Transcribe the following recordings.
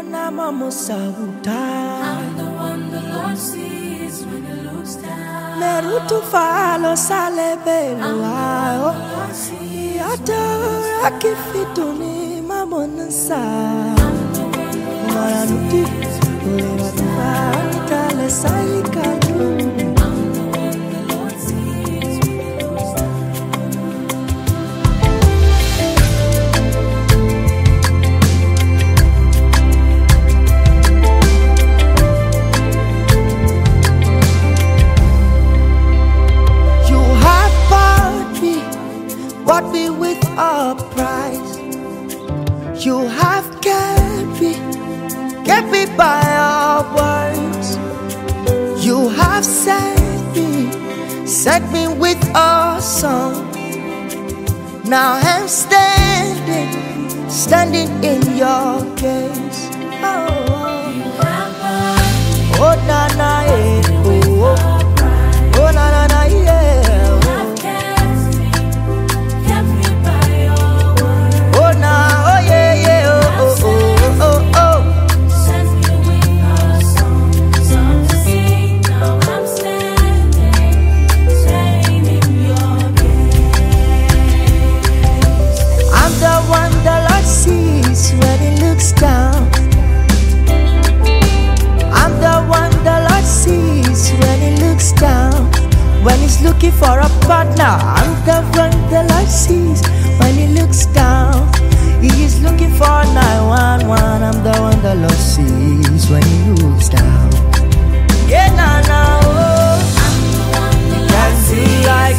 I'm the one the Lord sees when He looks down. Merutu falo sale belo ayo. Adora kifituni mamonansa. Maranuti ulera tale saikaju. Bought me with a price. You have kept me by your words. You have set me with a song. Now I'm standing in your gaze. Oh na na yeah, oh na na na yeah. When He looks down, I'm the one the Lord sees when He looks down. When He's looking for a partner, I'm the one the Lord sees when He looks down. He is looking for 911. I'm the one the Lord sees when He looks down. Yeah, now, you can see like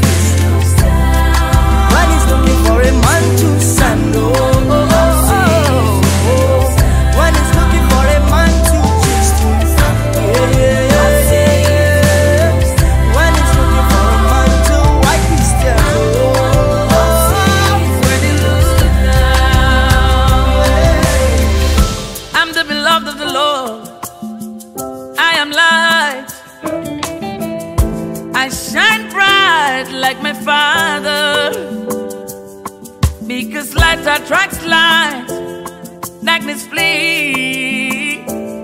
when He's looking for a man to stand. I shine bright like my Father, because light attracts light, darkness flee.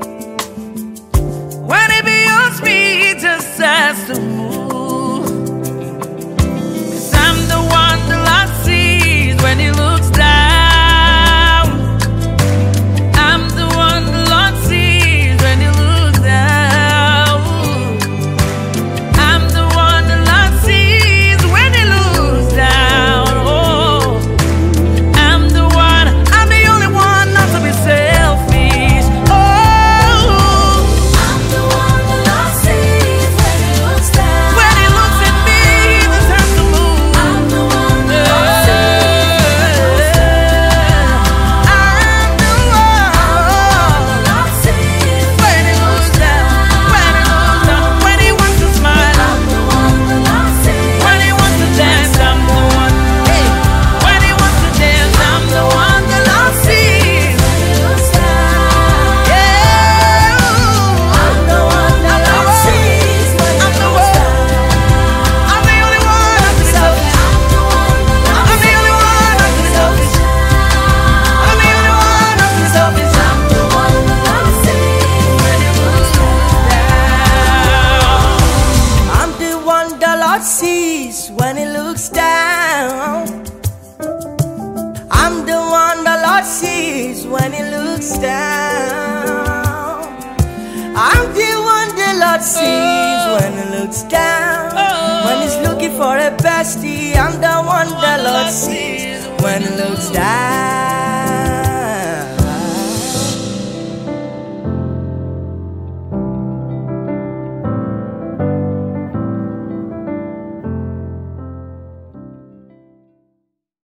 When He beholds me, He just has to move, 'cause I'm the one the Lord sees when He looks down. I'm the one the Lord sees when He looks down. Sees when He looks down. I'm the one the Lord sees when He looks down. I'm the one the Lord sees when He looks down. When He's looking for a bestie, I'm the one the Lord sees when He looks down.